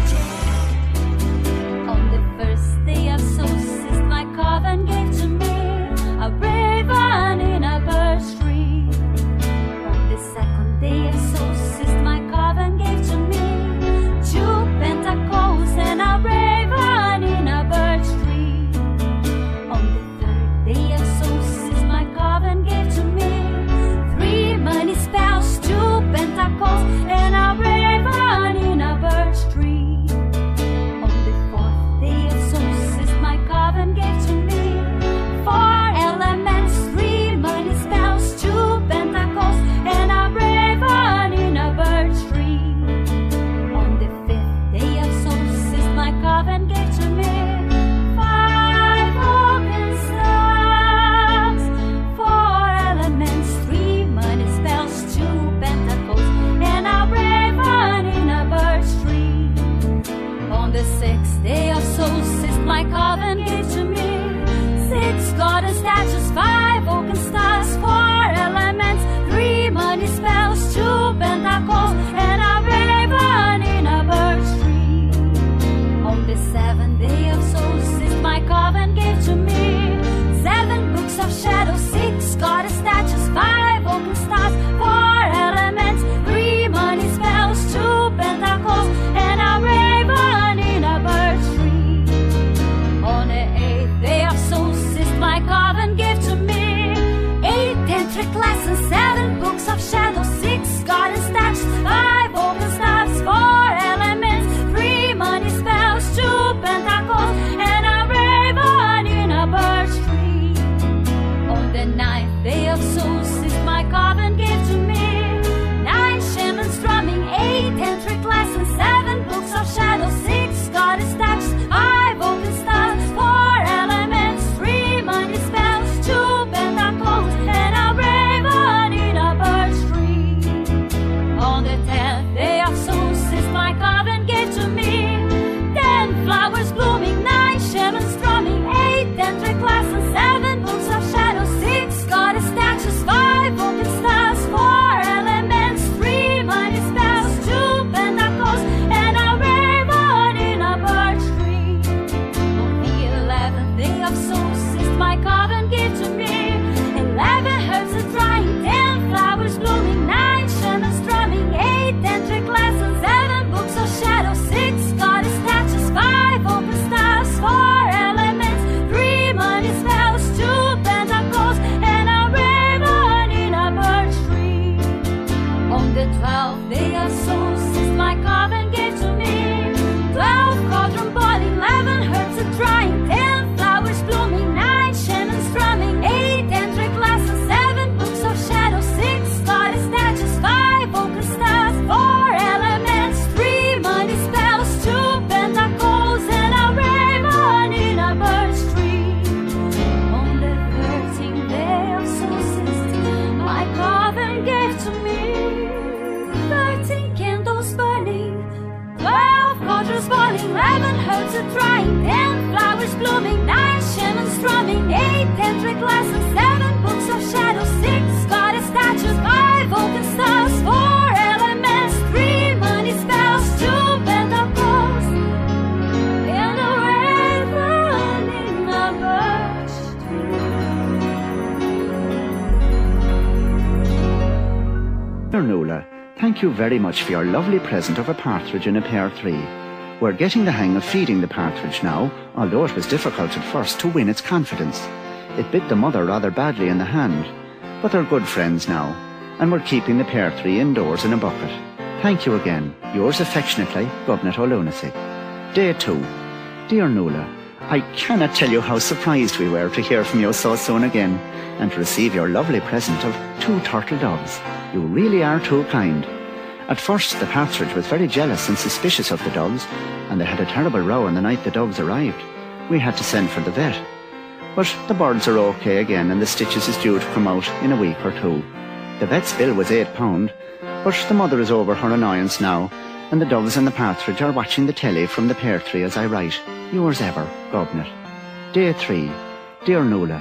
drum. On the first day of solstice, my coven gave to me a raven in a birch tree. On the second day of solstice, my coven gave to me two pentacles and a raven in a birch tree. On the third day of solstice, my coven gave to me three money spells, two pentacles and a raven in a birch tree. On the fourth day of solstice, my coven gave to me four elements, three money spells, two pentacles and a raven in a birch tree. On the fifth day of solstice, my coven gave to me five open stars, four elements, three money spells, two pentacles and a raven in a birch tree. On the sixth day of solstice, my coven gave to me six golden statues, five oaken stars, four elements, three money spells, two pentacles and a raven in a birch tree. On the seventh day of solstice, my coven gave to me seven books of shadows, six golden statues, five oaken stars, four elements, three money spells, two pentacles and a raven in a birch tree. On the eighth day of solstice, my coven gave to me eight tantric lessons, seven books of shadows, six golden statues, five open stars, four elements, three money spells, two pentacles and a raven in a birch tree. On the ninth day of solstice, my coven gave to me nine shamans drumming, eight tantric lessons, seven books of shadows, six golden statues, five open stars, four elements, three money spells, two pentacles and a raven in a birch tree. On the tenth day of solstice, my coven gave to me ten flowers blooming, nine shamans drumming, eight tantric lessons, seven books of shadows, six golden statues, five open stars, four elements, three money spells, two pentacles and a raven in a birch tree. On the eleventh day of solstice, my coven gave to me eleven herbs a drying, ten flowers blooming, nine shamans drumming, eight tantric lessons, seven books of shadows, six golden statues, five open stars, four elements, three money spells, two pentacles and a raven in a birch tree. On the twelfth day of solstice, my coven gave to me twelve cauldron boiling, eleven herbs a drying, ten flowers blooming, nine shamans drumming, eight tantric lessons, seven books of shadows, six golden statues, five open stars, four elements, three money spells, two pentacles and a raven in a birch tree. On the thirteenth day of solstice, my coven gave to me thirteen candles burning, twelve cauldrons boiling, eleven herbs a drying, ten flowers blooming, nine shamans drumming, eight tantric lessons, seven books of shadows, six golden statues, five open stars, four elements, three money spells, two pentacles and a raven in a birch Dear Nuala, thank you very much for your lovely present of a partridge in a pear tree. We're getting the hang of feeding the partridge now, although it was difficult at first to win its confidence. It bit the mother rather badly in the hand, but they're good friends now, and we're keeping the pear tree indoors in a bucket. Thank you again. Yours affectionately, Gobnet O'Lunacy. Day two. Dear Nuala, I cannot tell you how surprised we were to hear from you so soon again, and to receive your lovely present of two turtle doves. You really are too kind. At first, the partridge was very jealous and suspicious of the doves, and they had a terrible row on the night the doves arrived. We had to send for the vet. But the birds are okay again, and the stitches is due to come out in a week or two. The vet's bill was eight pound, but the mother is over her annoyance now, and the doves and the partridge are watching the telly from the pear tree as I write. Yours ever, Gobnet. Day three. Dear Nuala,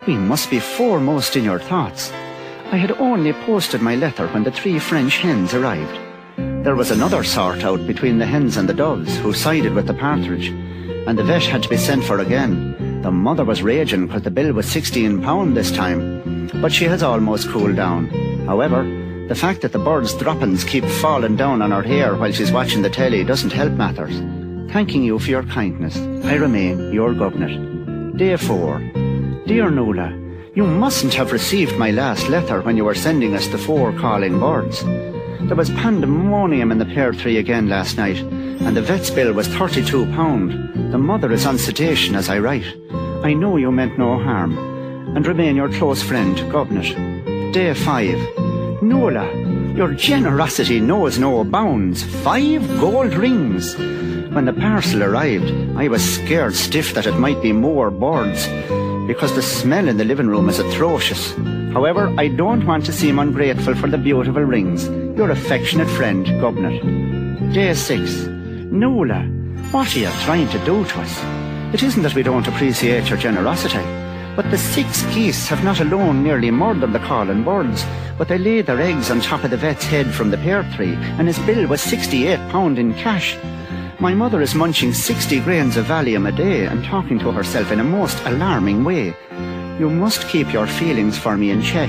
We must be foremost in your thoughts. I had only posted my letter when the three French hens arrived. There was another sort out between the hens and the doves, who sided with the partridge, and the vet had to be sent for again. The mother was raging because the bill was sixteen pound this time, but she has almost cooled down. However, the fact that the bird's droppings keep falling down on her hair while she's watching the telly doesn't help matters. Thanking you for your kindness, I remain your governor. Day four. Dear Nuala, you mustn't have received my last letter when you were sending us the four calling birds. There was pandemonium in the pear tree again last night, and the vet's bill was thirty-two pound. The mother is on sedation as I write. I know you meant no harm, and remain your close friend, Gobnet. Day five. Nuala, your generosity knows no bounds. Five gold rings. When the parcel arrived, I was scared stiff that it might be more birds, because the smell in the living room is atrocious. However, I don't want to seem ungrateful for the beautiful rings. Your affectionate friend, Gobnet. Day six. Nuala, what are you trying to do to us? It isn't that we don't appreciate your generosity, but the six geese have not alone nearly murdered the calling birds, but they laid their eggs on top of the vet's head from the pear tree, and his bill was sixty-eight pound in cash. My mother is munching sixty grains of Valium a day and talking to herself in a most alarming way. You must keep your feelings for me in check,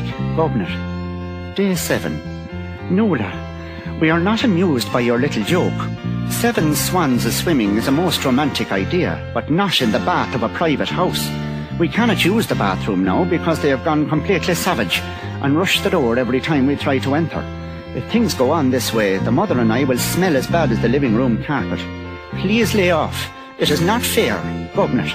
Gobnet. Day seven. Nuala, we are not amused by your little joke. Seven swans a-swimming is a most romantic idea, but not in the bath of a private house. We cannot use the bathroom now because they have gone completely savage and rush the door every time we try to enter. If things go on this way, the mother and I will smell as bad as the living room carpet. Please lay off. It is not fair, Gobnet.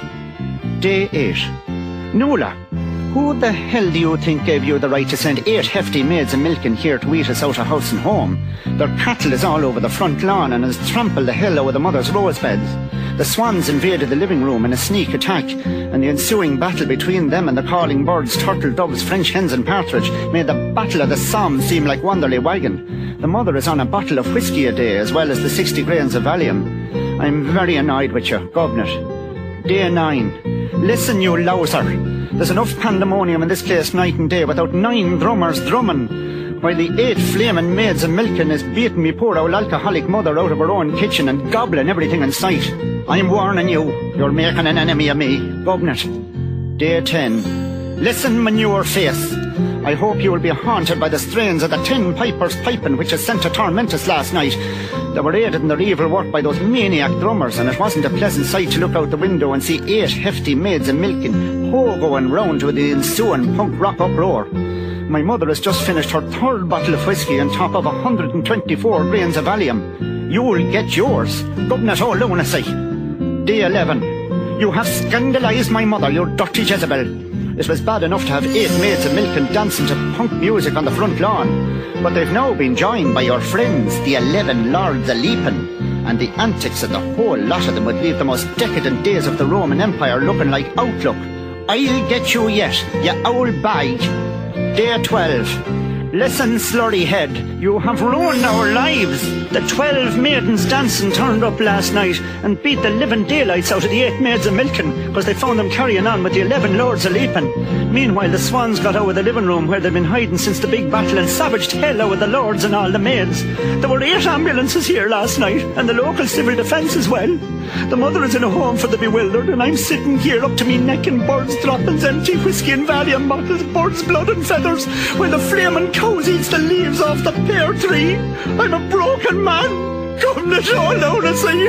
Day eight. Nuala, who the hell do you think gave you the right to send eight hefty maids of milking here to eat us out of house and home? Their cattle is all over the front lawn and has trampled the hell over the mother's rose beds. The swans invaded the living room in a sneak attack, and the ensuing battle between them and the calling birds, turtle doves, French hens and partridge made the Battle of the Somme seem like Wanderley Wagon. The mother is on a bottle of whiskey a day as well as the sixty grains of Valium. I'm very annoyed with you, Gobnet. Day nine. Listen, you louser. There's enough pandemonium in this place night and day without nine drummers drumming, while the eight flaming maids of milking is beating me poor old alcoholic mother out of her own kitchen and gobbling everything in sight. I'm warning you, you're making an enemy of me, Gobnet. Day ten. Listen, manure face. I hope you will be haunted by the strains of the Ten Pipers piping which is sent to torment us last night. They were aided in their evil work by those maniac drummers, and it wasn't a pleasant sight to look out the window and see eight hefty maids of milking ho going round with the ensuing punk rock uproar. My mother has just finished her third bottle of whiskey on top of one hundred twenty-four grains of Valium. You'll get yours, Gobnet all lunacy. Day eleven. You have scandalised my mother, you dirty Jezebel. It was bad enough to have eight maids of milk and dancing to punk music on the front lawn, but they've now been joined by your friends, the eleven lords a leaping, and the antics of the whole lot of them would leave the most decadent days of the Roman Empire looking like Outlook. I'll get you yet, you owl bag. Day twelve. Listen, slurry head, you have ruined our lives. The twelve maidens dancing turned up last night and beat the living daylights out of the eight maids of milking because they found them carrying on with the eleven lords a leaping. Meanwhile, the swans got out of the living room where they'd been hiding since the big battle and savaged hell out of the lords and all the maids. There were eight ambulances here last night and the local civil defence as well. The mother is in a home for the bewildered, and I'm sitting here up to me neck in birds' droppings, empty whiskey and Valium bottles, birds' blood and feathers, while the flaming cows eats the leaves off the pear tree. I'm a broken man. Come to show lunacy.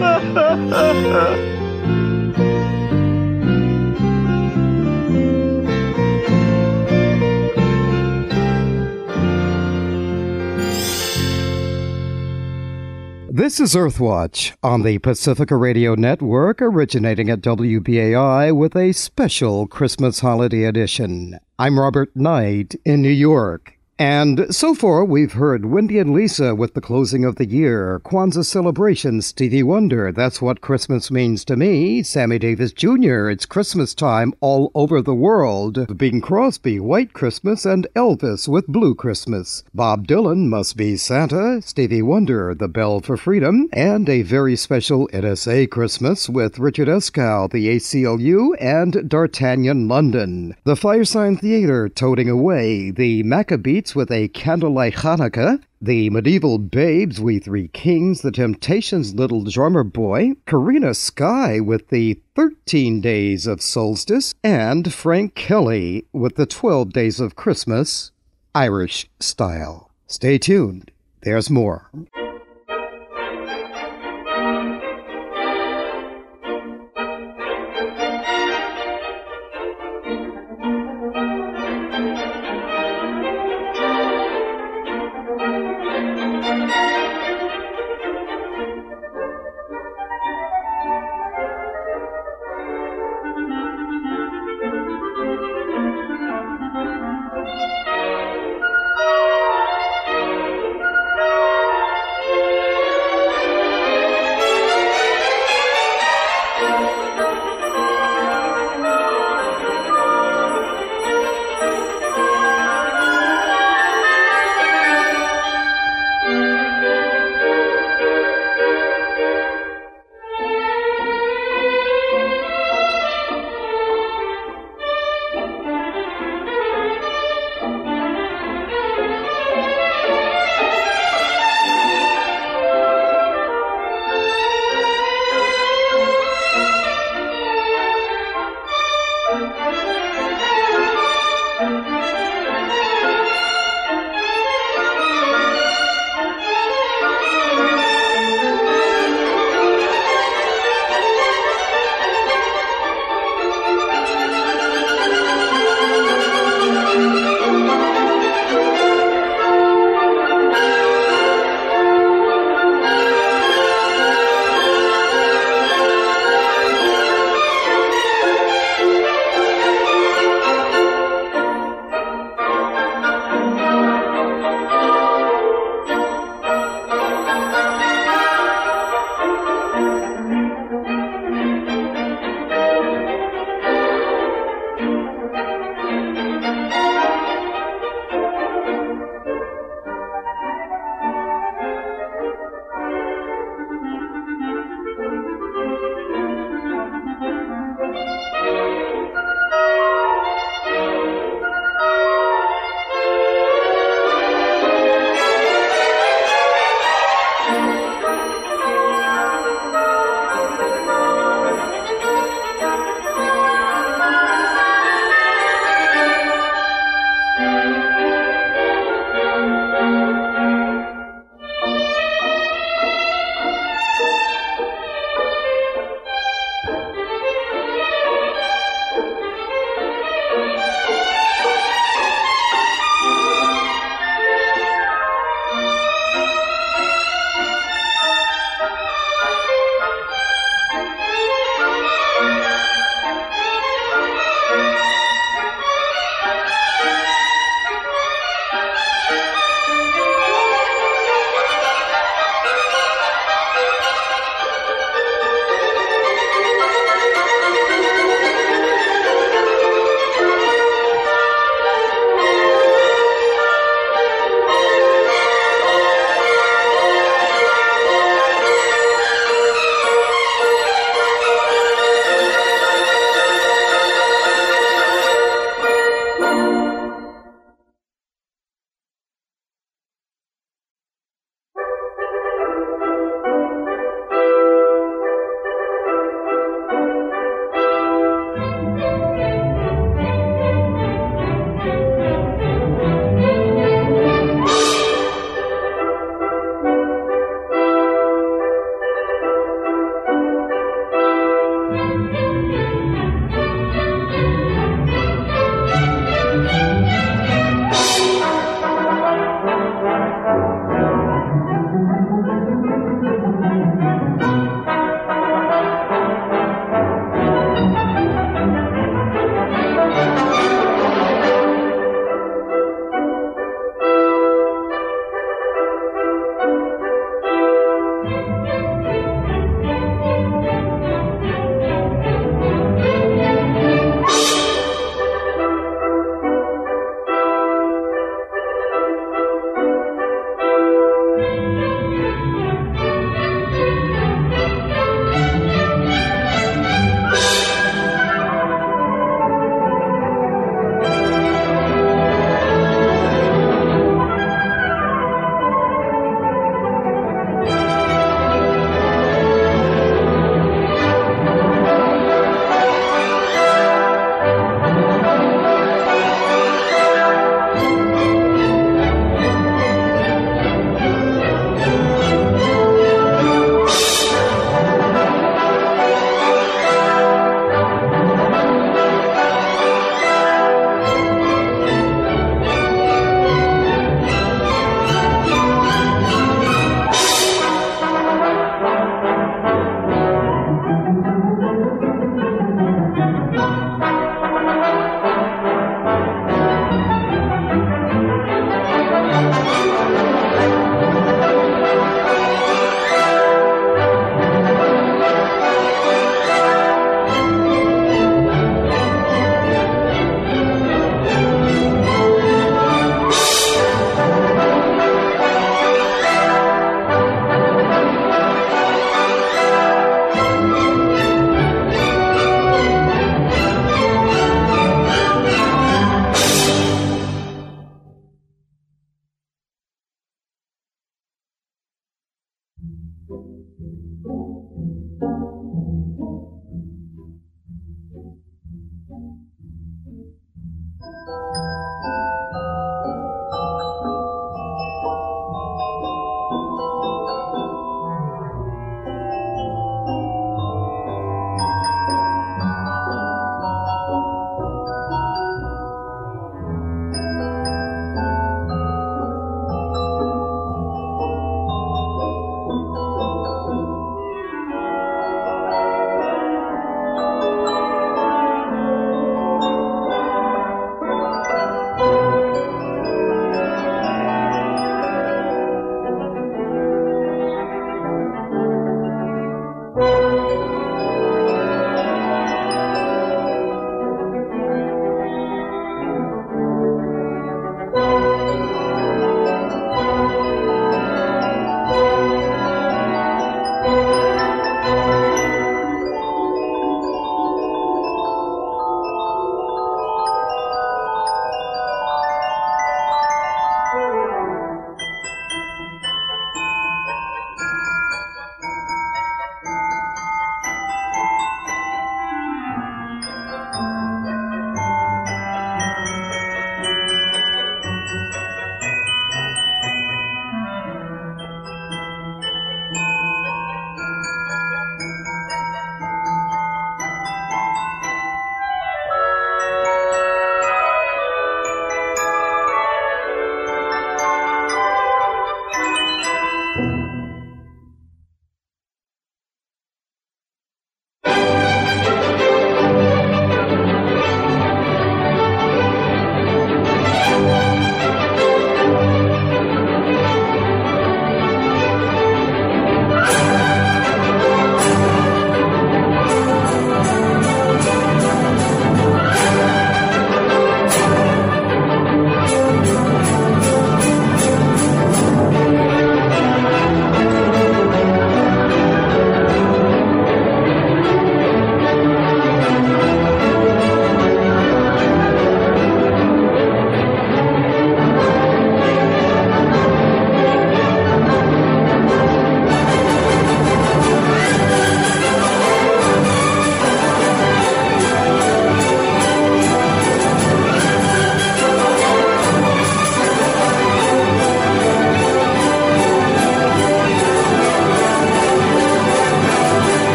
This is Earthwatch on the Pacifica Radio Network, originating at W B A I with a special Christmas holiday edition. I'm Robert Knight in New York. And so far, we've heard Wendy and Lisa with the closing of the year, Kwanzaa celebration, Stevie Wonder, That's What Christmas Means to Me, Sammy Davis Junior, It's Christmas Time All Over the World, Bing Crosby, White Christmas, and Elvis with Blue Christmas, Bob Dylan, Must Be Santa, Stevie Wonder, The Bell for Freedom, and a very special N S A Christmas with Richard Escow, the A C L U, and D'Artagnan London. The Firesign Theatre toting away, the Maccabeats with a Candlelight Hanukkah, the Medieval Babes, We Three Kings, The Temptations' Little Drummer Boy, Karina Sky with the thirteen Days of Solstice, and Frank Kelly with the twelve Days of Christmas, Irish style. Stay tuned. There's more.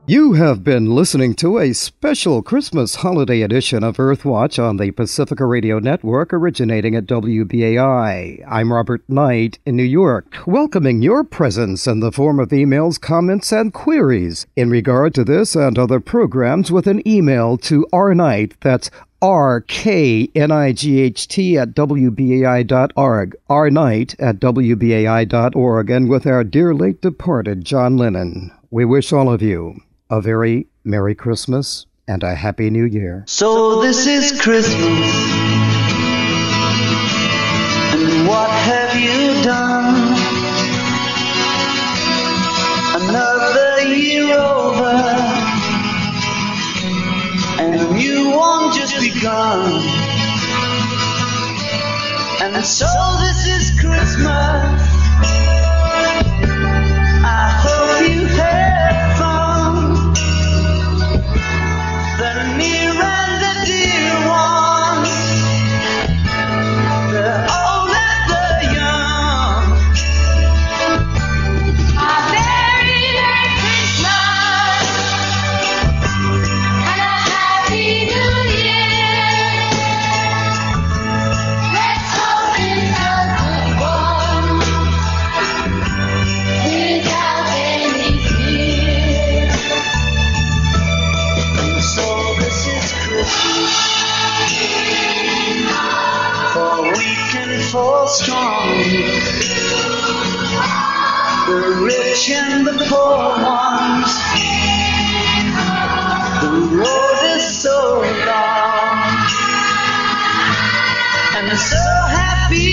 You have been listening to a special Christmas holiday edition of Earthwatch on the Pacifica Radio Network, originating at W B A I. I'm Robert Knight in New York, welcoming your presence in the form of emails, comments, and queries in regard to this and other programs with an email to rknight, that's R K N I G H T at W B A I dot org, rknight at W B A I dot org, and with our dear late departed John Lennon. We wish all of you a very Merry Christmas and a Happy New Year. So this is Christmas, and what have you done? Another year over, and a new one just begun. And so this is Christmas, I hope you had fun. The near and the dear ones, the old and the young. A very Merry Christmas and a Happy New Year. Let's hope it's a good one without any fear. And so this is Christmas, for weak and for strong, the rich and the poor ones. The road is so long, and so happy